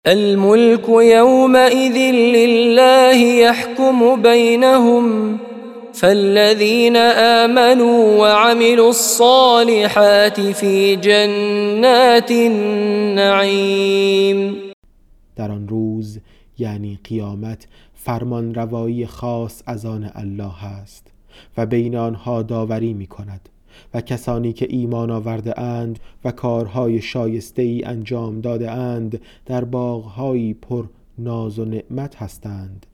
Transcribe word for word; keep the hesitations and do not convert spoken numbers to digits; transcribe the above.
الملك يومئذ لله يحكم بينهم فالذين آمنوا وعملوا الصالحات في جنات النعیم. در آن روز یعنی قیامت فرمان روایی خاص از آن الله است و بین آنها داوری می کند و کسانی که ایمان آورده اند و کارهای شایسته ای انجام داده اند در باغهایی پر ناز و نعمت هستند